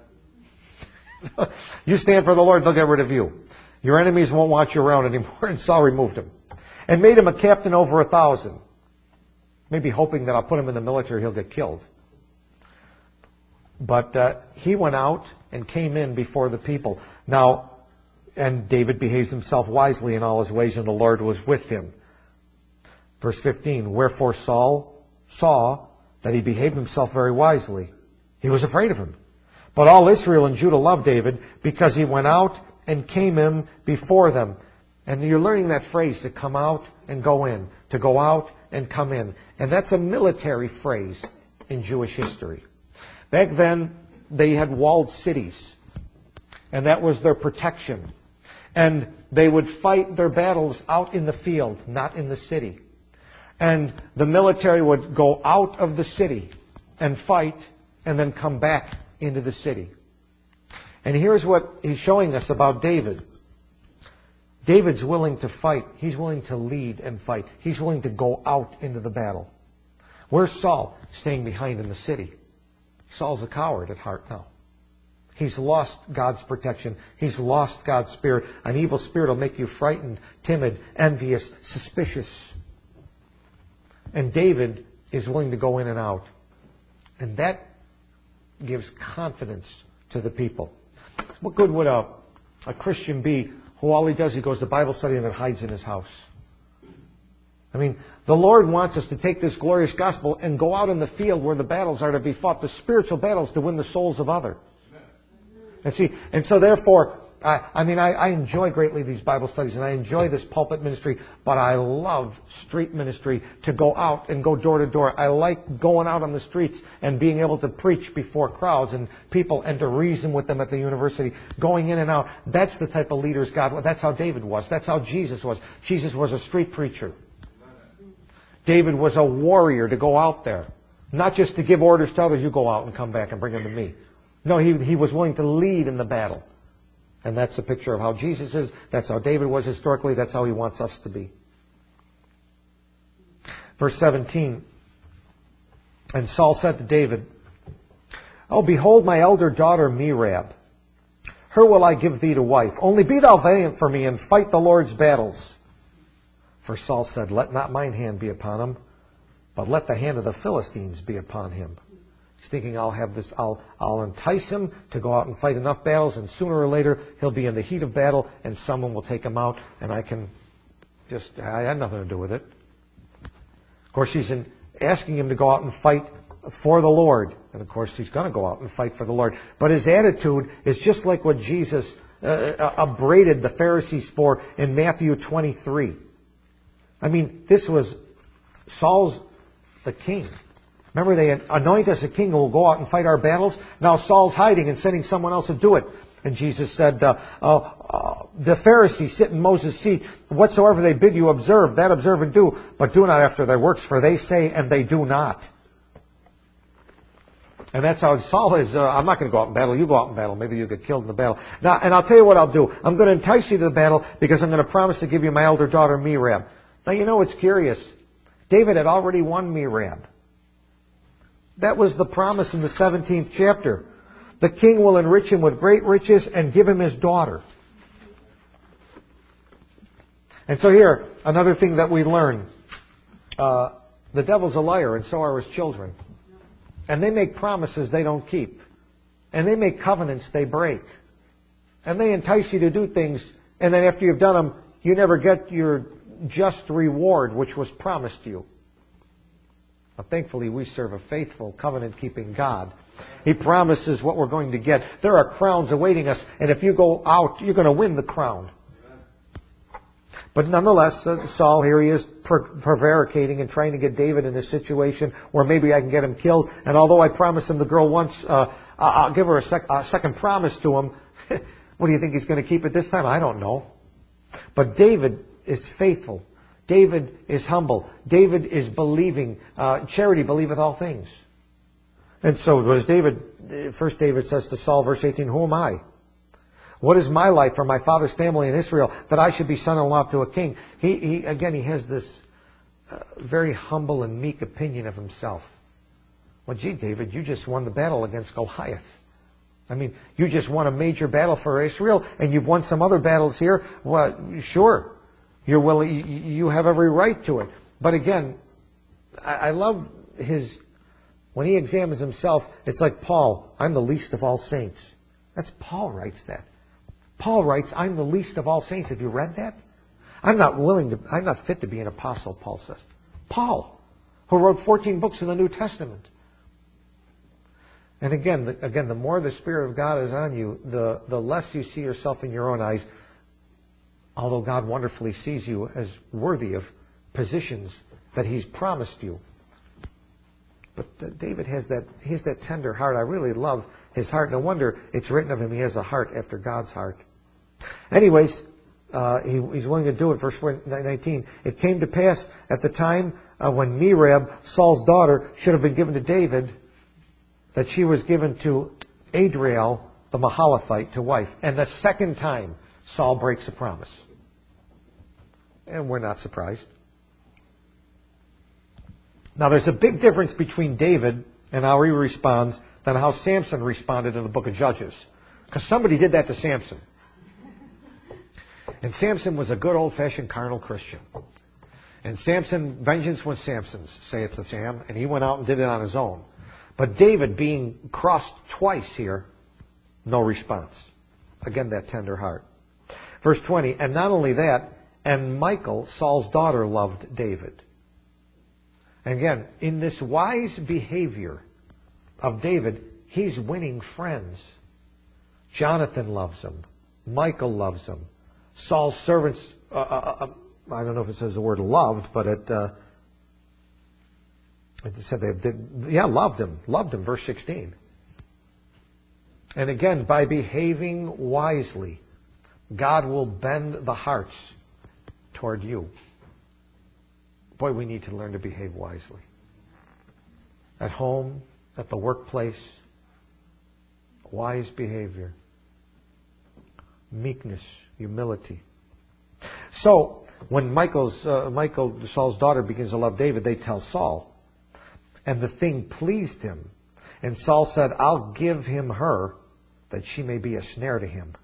You stand for the Lord, they'll get rid of you. Your enemies won't want you around anymore. And Saul removed him. And made him a captain over a thousand. Maybe hoping that I'll put him in the military, he'll get killed. But uh, he went out and came in before the people. Now, and David behaves himself wisely in all his ways, and the Lord was with him. Verse fifteen, wherefore Saul saw that he behaved himself very wisely. He was afraid of him. But all Israel and Judah loved David because he went out and came in before them. And you're learning that phrase, to come out and go in. To go out and come in. And that's a military phrase in Jewish history. Back then, they had walled cities. And that was their protection. And they would fight their battles out in the field, not in the city. And the military would go out of the city and fight and then come back into the city. And here's what he's showing us about David. David's willing to fight. He's willing to lead and fight. He's willing to go out into the battle. Where's Saul? Staying behind in the city. Saul's a coward at heart now. He's lost God's protection. He's lost God's Spirit. An evil spirit will make you frightened, timid, envious, suspicious. And David is willing to go in and out. And that gives confidence to the people. What good would a, a Christian be who all he does, he goes to Bible study and then hides in his house? I mean, the Lord wants us to take this glorious gospel and go out in the field where the battles are to be fought, the spiritual battles to win the souls of others. And see, and so therefore, I, I mean, I, I enjoy greatly these Bible studies and I enjoy this pulpit ministry, but I love street ministry, to go out and go door to door. I like going out on the streets and being able to preach before crowds and people and to reason with them at the university, going in and out. That's the type of leaders God, that's how David was. That's how Jesus was. Jesus was a street preacher. David was a warrior to go out there. Not just to give orders to others, you go out and come back and bring them to me. No, he, he was willing to lead in the battle. And that's a picture of how Jesus is. That's how David was historically. That's how he wants us to be. Verse seventeen. And Saul said to David, "Oh, behold my elder daughter Merab. Her will I give thee to wife. Only be thou valiant for me and fight the Lord's battles." For Saul said, "Let not mine hand be upon him, but let the hand of the Philistines be upon him." He's thinking, I'll have this, I'll, I'll entice him to go out and fight enough battles, and sooner or later he'll be in the heat of battle, and someone will take him out, and I can just, I had nothing to do with it. Of course, he's in, asking him to go out and fight for the Lord, and of course he's going to go out and fight for the Lord. But his attitude is just like what Jesus uh, upbraided the Pharisees for in Matthew twenty-three. I mean, this was Saul's the king. Remember, they anoint us a king who will go out and fight our battles. Now Saul's hiding and sending someone else to do it. And Jesus said, uh, uh, uh, the Pharisees sit in Moses' seat. Whatsoever they bid you observe, that observe and do. But do not after their works, for they say and they do not. And that's how Saul is. Uh, I'm not going to go out in battle. You go out in battle. Maybe you get killed in the battle. Now, and I'll tell you what I'll do. I'm going to entice you to the battle because I'm going to promise to give you my elder daughter Merab. Now, you know, it's curious. David had already won Merab. That was the promise in the seventeenth chapter. The king will enrich him with great riches and give him his daughter. And so here, another thing that we learn. Uh, the devil's a liar, and so are his children. And they make promises they don't keep. And they make covenants they break. And they entice you to do things, and then after you've done them, you never get your just reward which was promised you. But thankfully, we serve a faithful, covenant-keeping God. He promises what we're going to get. There are crowns awaiting us, and if you go out, you're going to win the crown. But nonetheless, uh, Saul, here he is per- prevaricating and trying to get David in a situation where maybe I can get him killed. And although I promised him the girl once, uh, I'll give her a, sec- a second promise to him. What do you think he's going to keep it this time? I don't know. But David is faithful. David is humble. David is believing. Uh, charity believeth all things. And so what does David, first David says to Saul, verse eighteen, who am I? What is my life or my father's family in Israel that I should be son-in-law to a king? He, he again, he has this uh, very humble and meek opinion of himself. Well, gee, David, you just won the battle against Goliath. I mean, you just won a major battle for Israel, and you've won some other battles here. Well, sure. You're willing, you have every right to it. But again, I love his, when he examines himself, it's like Paul, I'm the least of all saints. That's Paul writes that. Paul writes, I'm the least of all saints. Have you read that? I'm not willing to, I'm not fit to be an apostle, Paul says. Paul, who wrote fourteen books in the New Testament. And again, the, again, the more the Spirit of God is on you, the, the less you see yourself in your own eyes. Although God wonderfully sees you as worthy of positions that He's promised you. But uh, David has that, he has that tender heart. I really love his heart. No wonder it's written of him, he has a heart after God's heart. Anyways, uh, he, he's willing to do it. Verse nineteen. It came to pass at the time uh, when Merab, Saul's daughter, should have been given to David, that she was given to Adriel, the Mahalathite, to wife. And the second time, Saul breaks a promise. And we're not surprised. Now, there's a big difference between David and how he responds than how Samson responded in the book of Judges. Because somebody did that to Samson. And Samson was a good old-fashioned carnal Christian. And Samson, vengeance was Samson's, saith the Sam, and he went out and did it on his own. But David, being crossed twice here, no response. Again, that tender heart. Verse twenty, and not only that, and Michal, Saul's daughter, loved David. And again, in this wise behavior of David, he's winning friends. Jonathan loves him. Michal loves him. Saul's servants, uh, uh, uh, I don't know if it says the word loved, but it, uh, it said they did, yeah, loved him. Loved him, verse sixteen. And again, by behaving wisely, God will bend the hearts toward you. Boy, we need to learn to behave wisely. At home, at the workplace, wise behavior, meekness, humility. So, when Michal's, uh, Michal, Saul's daughter, begins to love David, they tell Saul. And the thing pleased him. And Saul said, I'll give him her, that she may be a snare to him.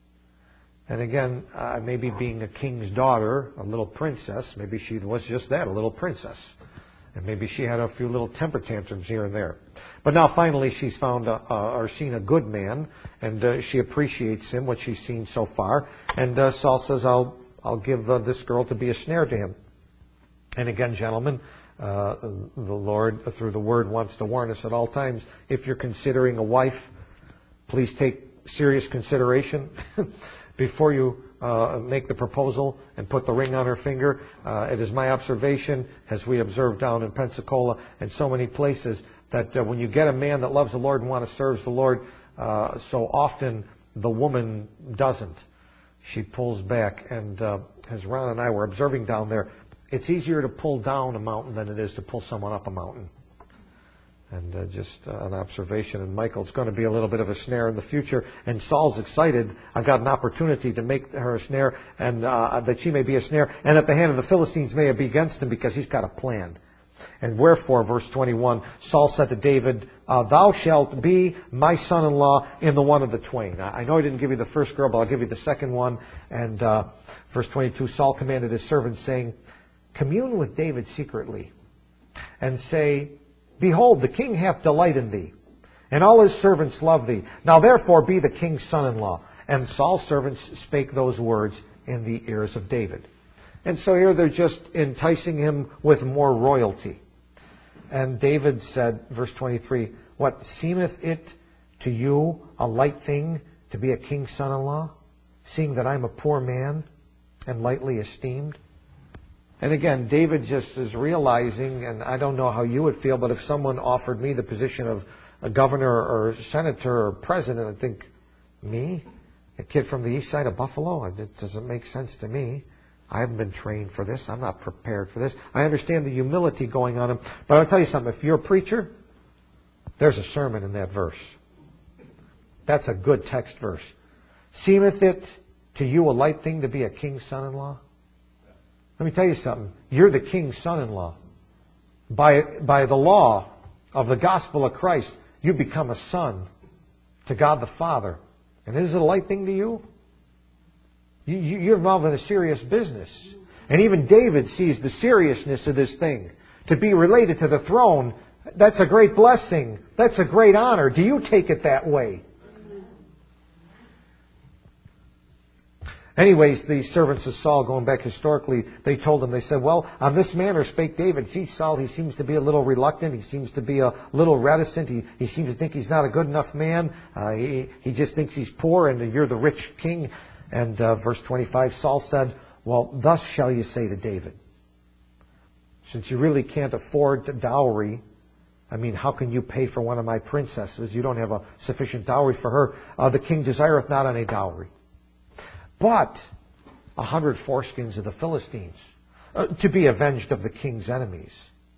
And again, uh, maybe being a king's daughter, a little princess, maybe she was just that, a little princess. And maybe she had a few little temper tantrums here and there. But now finally she's found a, a, or seen a good man, and uh, she appreciates him, what she's seen so far. And uh, Saul says, I'll, I'll give uh, this girl to be a snare to him. And again, gentlemen, uh, the Lord, through the Word, wants to warn us at all times, if you're considering a wife, please take serious consideration before you uh, make the proposal and put the ring on her finger. Uh, it is my observation, as we observe down in Pensacola and so many places, that uh, when you get a man that loves the Lord and wants to serve the Lord, uh, so often the woman doesn't. She pulls back. And uh, as Ron and I were observing down there, it's easier to pull down a mountain than it is to pull someone up a mountain. And uh, just uh, an observation. And Michal's going to be a little bit of a snare in the future. And Saul's excited. I got an opportunity to make her a snare, and uh, that she may be a snare, and that the hand of the Philistines may be against him, because he's got a plan. And wherefore, verse twenty-one, Saul said to David, uh, Thou shalt be my son-in-law in the one of the twain. I know I didn't give you the first girl, but I'll give you the second one. And uh, verse twenty-two, Saul commanded his servants, saying, Commune with David secretly, and say, Behold, the king hath delight in thee, and all his servants love thee. Now therefore be the king's son-in-law. And Saul's servants spake those words in the ears of David. And so here they're just enticing him with more royalty. And David said, verse twenty-three, What, seemeth it to you a light thing to be a king's son-in-law, seeing that I'm a poor man and lightly esteemed? And again, David just is realizing, and I don't know how you would feel, but if someone offered me the position of a governor or senator or president, I'd think, me? A kid from the east side of Buffalo? It doesn't make sense to me. I haven't been trained for this. I'm not prepared for this. I understand the humility going on. But I'll tell you something. If you're a preacher, there's a sermon in that verse. That's a good text verse. Seemeth it to you a light thing to be a king's son-in-law? Let me tell you something. You're the king's son-in-law. By, by the law of the gospel of Christ, you become a son to God the Father. And is it a light thing to you? you, you you're involved in a serious business. And even David sees the seriousness of this thing. To be related to the throne, that's a great blessing. That's a great honor. Do you take it that way? Anyways, the servants of Saul, going back historically, they told him, they said, well, on this manner spake David. See, Saul, he seems to be a little reluctant. He seems to be a little reticent. He, he seems to think he's not a good enough man. Uh, he, he just thinks he's poor and you're the rich king. And uh, verse twenty-five, Saul said, well, thus shall you say to David, since you really can't afford the dowry I mean, how can you pay for one of my princesses? You don't have a sufficient dowry for her. Uh, the king desireth not on a dowry. But a hundred foreskins of the Philistines, uh, to be avenged of the king's enemies.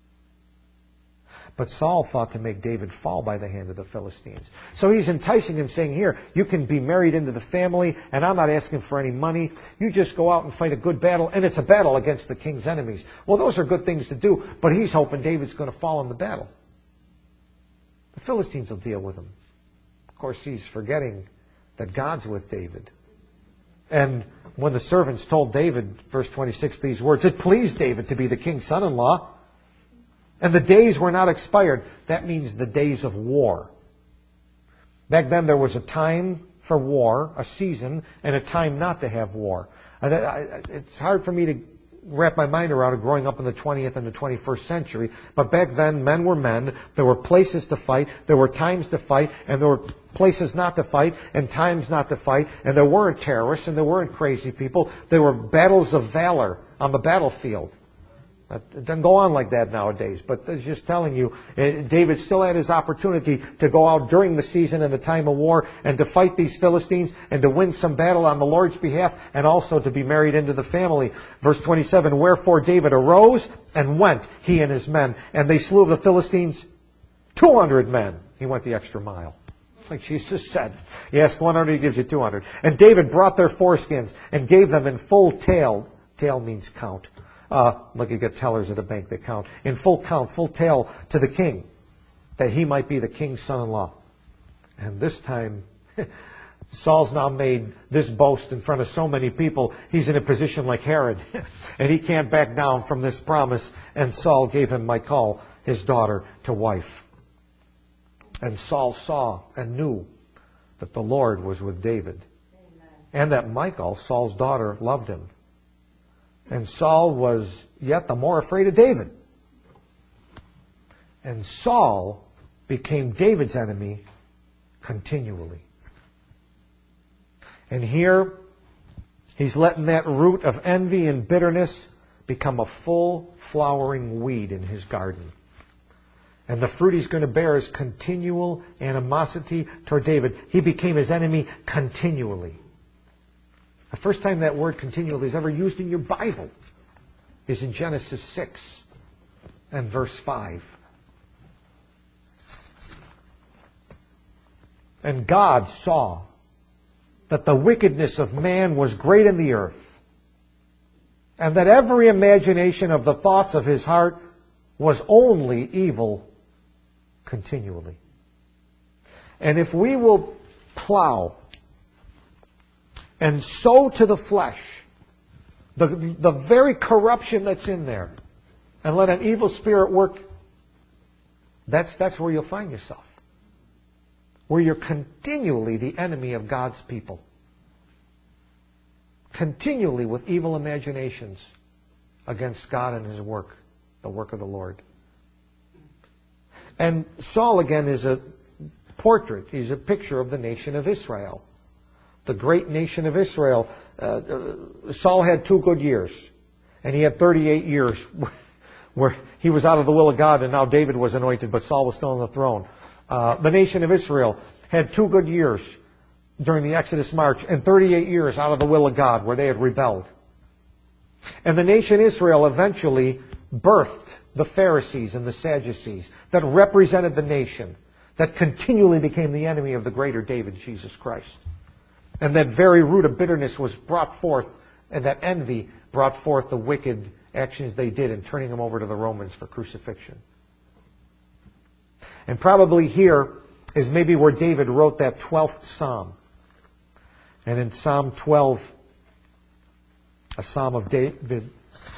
But Saul thought to make David fall by the hand of the Philistines. So he's enticing him, saying, here, you can be married into the family, and I'm not asking for any money. You just go out and fight a good battle, and it's a battle against the king's enemies. Well, those are good things to do, but he's hoping David's going to fall in the battle. The Philistines will deal with him. Of course, he's forgetting that God's with David. And when the servants told David, verse twenty-six, these words, it pleased David to be the king's son-in-law. And the days were not expired. That means the days of war. Back then there was a time for war, a season, and a time not to have war. It's hard for me to wrap my mind around it growing up in the twentieth and the twenty-first century. But back then, men were men. There were places to fight. There were times to fight. And there were places not to fight and times not to fight. And there weren't terrorists and there weren't crazy people. There were battles of valor on the battlefield. It doesn't go on like that nowadays, but it's just telling you, David still had his opportunity to go out during the season and the time of war and to fight these Philistines and to win some battle on the Lord's behalf and also to be married into the family. Verse twenty-seven, wherefore David arose and went, he and his men, and they slew of the Philistines two hundred men. He went the extra mile. Like Jesus said, you ask one hundred, he gives you two hundred. And David brought their foreskins and gave them in full tale. Tale means count. Uh, like you get tellers at a bank that count. In full count, full tale to the king, that he might be the king's son-in-law. And this time, Saul's now made this boast in front of so many people, he's in a position like Herod. And he can't back down from this promise. And Saul gave him Michal, his daughter, to wife. And Saul saw and knew that the Lord was with David. Amen. And that Michal, Saul's daughter, loved him. And Saul was yet the more afraid of David. And Saul became David's enemy continually. And here, he's letting that root of envy and bitterness become a full flowering weed in his garden. And the fruit he's going to bear is continual animosity toward David. He became his enemy continually. The first time that word continually is ever used in your Bible is in Genesis six and verse five. And God saw that the wickedness of man was great in the earth, and that every imagination of the thoughts of his heart was only evil continually. And if we will plow and sow to the flesh the, the very corruption that's in there, and let an evil spirit work, that's, that's where you'll find yourself. Where you're continually the enemy of God's people. Continually with evil imaginations against God and His work, the work of the Lord. And Saul, again, is a portrait. He's a picture of the nation of Israel. The great nation of Israel. Uh, Saul had two good years. And he had thirty-eight years where he was out of the will of God and now David was anointed, but Saul was still on the throne. Uh, the nation of Israel had two good years during the Exodus march and thirty-eight years out of the will of God where they had rebelled. And the nation Israel eventually birthed the Pharisees and the Sadducees that represented the nation, that continually became the enemy of the greater David, Jesus Christ. And that very root of bitterness was brought forth, and that envy brought forth the wicked actions they did in turning them over to the Romans for crucifixion. And probably here is maybe where David wrote that twelfth Psalm. And in Psalm twelve, a Psalm of David,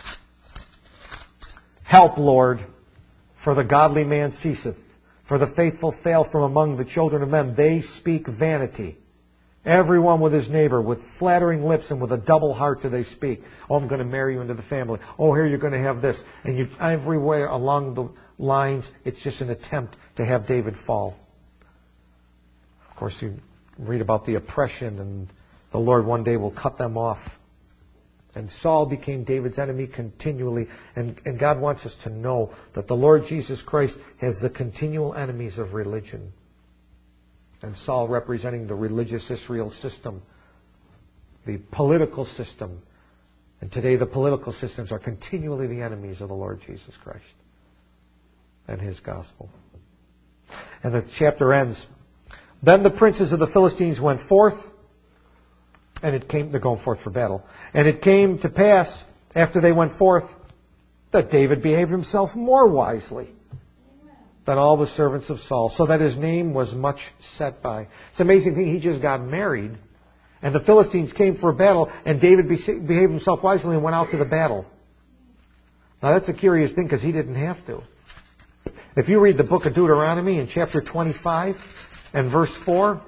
help, Lord, for the godly man ceaseth, for the faithful fail from among the children of men. They speak vanity. Everyone with his neighbor, with flattering lips and with a double heart do they speak. Oh, I'm going to marry you into the family. Oh, here you're going to have this. And you, everywhere along the lines, it's just an attempt to have David fall. Of course, you read about the oppression, and the Lord one day will cut them off And Saul became David's enemy continually. And, and God wants us to know that the Lord Jesus Christ has the continual enemies of religion. And Saul representing the religious Israel system, the political system. And today the political systems are continually the enemies of the Lord Jesus Christ and His gospel. And the chapter ends. Then the princes of the Philistines went forth, and it came, they're going forth for battle. And it came to pass, after they went forth, that David behaved himself more wisely than all the servants of Saul, so that his name was much set by. It's an amazing thing, he just got married, and the Philistines came for a battle, and David behaved himself wisely and went out to the battle. Now that's a curious thing, because he didn't have to. If you read the book of Deuteronomy in chapter twenty-five and verse four,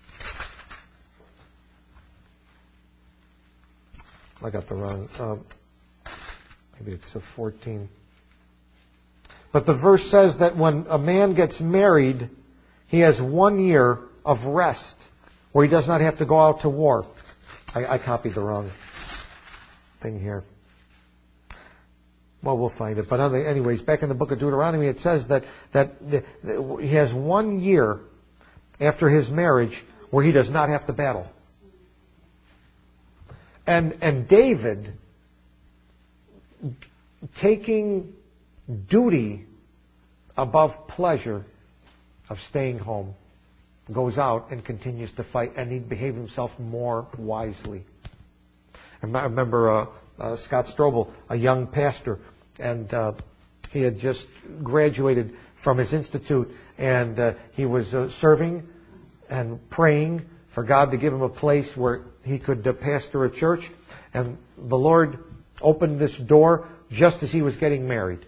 I got the wrong, uh, maybe it's a fourteen. But the verse says that when a man gets married, he has one year of rest where he does not have to go out to war. I, I copied the wrong thing here. Well, we'll find it. But anyways, back in the book of Deuteronomy, it says that, that he has one year after his marriage where he does not have to battle. And, and David, taking duty above pleasure of staying home, goes out and continues to fight, and he behaved himself more wisely. I remember uh, uh, Scott Strobel, a young pastor, and uh, he had just graduated from his institute, and uh, he was uh, serving and praying for God to give him a place where he could uh, pastor a church, and the Lord opened this door just as he was getting married.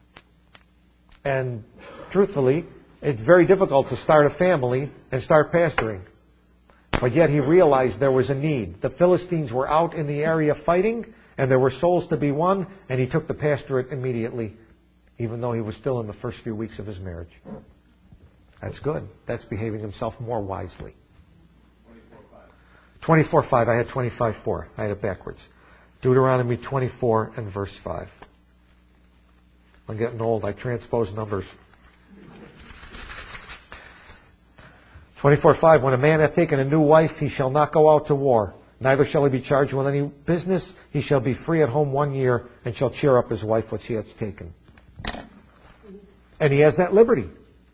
And truthfully, it's very difficult to start a family and start pastoring. But yet he realized there was a need. The Philistines were out in the area fighting, and there were souls to be won, and he took the pastorate immediately, even though he was still in the first few weeks of his marriage. That's good. That's behaving himself more wisely. twenty-four five. I had twenty-five four. I had it backwards. Deuteronomy twenty-four and verse five. I'm getting old. I transpose numbers. twenty-four five. When a man hath taken a new wife, he shall not go out to war. Neither shall he be charged with any business. He shall be free at home one year, and shall cheer up his wife which he hath taken. And he has that liberty.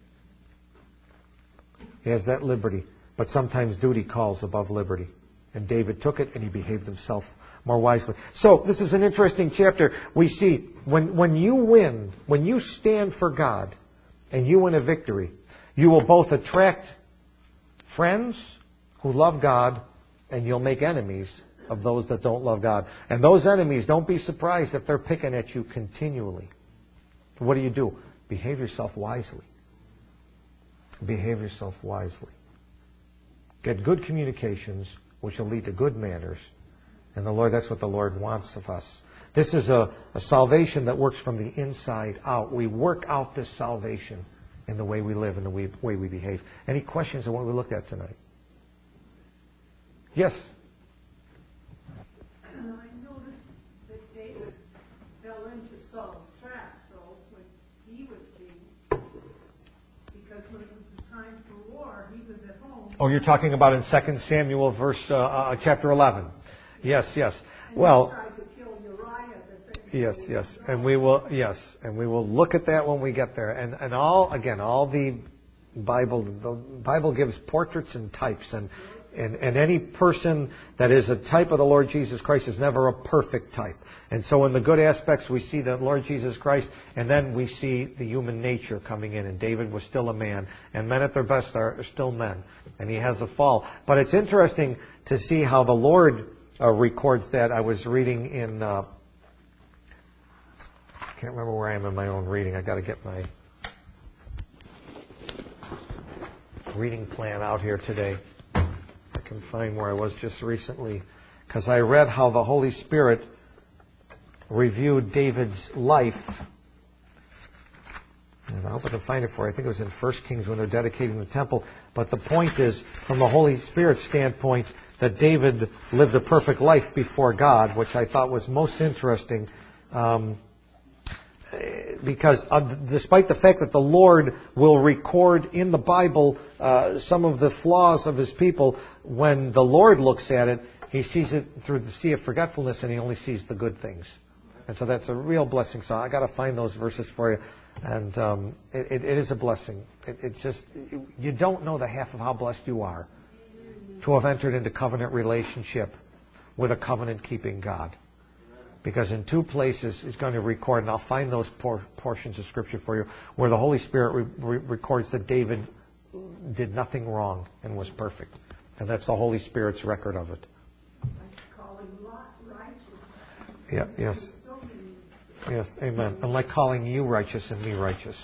He has that liberty. But sometimes duty calls above liberty. And David took it, and he behaved himself more wisely. So, this is an interesting chapter. We see, when, when you win, when you stand for God, and you win a victory, you will both attract friends who love God, and you'll make enemies of those that don't love God. And those enemies, don't be surprised if they're picking at you continually. What do you do? Behave yourself wisely. Behave yourself wisely. Get good communications, which will lead to good manners. And the Lord, that's what the Lord wants of us. This is a, a salvation that works from the inside out. We work out this salvation in the way we live and the way, way we behave. Any questions on what we looked at tonight? Yes? I noticed that David fell into Saul's trap, though, when he was king, because when it was the time for war, he was at home. Oh, you're talking about in Second Samuel, verse uh, uh, chapter eleven. Yes, yes. And well, he tried to kill Uriah, the second yes, king. yes, and we will, yes, and we will look at that when we get there. And and all again, all the Bible, the Bible gives portraits and types, and. And, and any person that is a type of the Lord Jesus Christ is never a perfect type. And so in the good aspects, we see the Lord Jesus Christ, and then we see the human nature coming in. And David was still a man. And men at their best are, are still men. And he has a fall. But it's interesting to see how the Lord uh, records that. I was reading in... Uh, I can't remember where I am in my own reading. I've got to get my reading plan out here today. I can find where I was just recently, because I read how the Holy Spirit reviewed David's life. And I hope I can find it for you. I think it was in First Kings when they're dedicating the temple. But the point is, from the Holy Spirit standpoint, that David lived a perfect life before God, which I thought was most interesting. Um, because uh, despite the fact that the Lord will record in the Bible uh, some of the flaws of His people, when the Lord looks at it, He sees it through the sea of forgetfulness, and He only sees the good things. And so that's a real blessing. So I got to find those verses for you. And um, it, it, it is a blessing. It, it's just, you don't know the half of how blessed you are to have entered into covenant relationship with a covenant-keeping God. Because in two places He's going to record, and I'll find those por- portions of Scripture for you, where the Holy Spirit re- re- records that David did nothing wrong and was perfect. And that's the Holy Spirit's record of it. Yeah, yes. Yes, amen. And like calling you righteous and me righteous.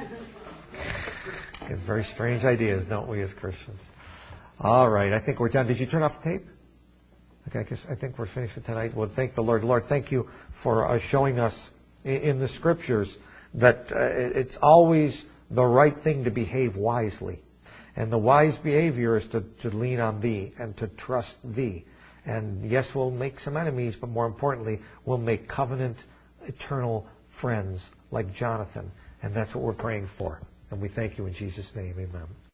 It's very strange ideas, don't we, as Christians? All right, I think we're done. Did you turn off the tape? Okay, I guess I think we're finished for tonight. Well, thank the Lord. Lord, thank you for uh, showing us in, in the Scriptures that uh, it's always the right thing to behave wisely. And the wise behavior is to, to lean on Thee and to trust Thee. And yes, we'll make some enemies, but more importantly, we'll make covenant, eternal friends like Jonathan. And that's what we're praying for. And we thank you in Jesus' name. Amen.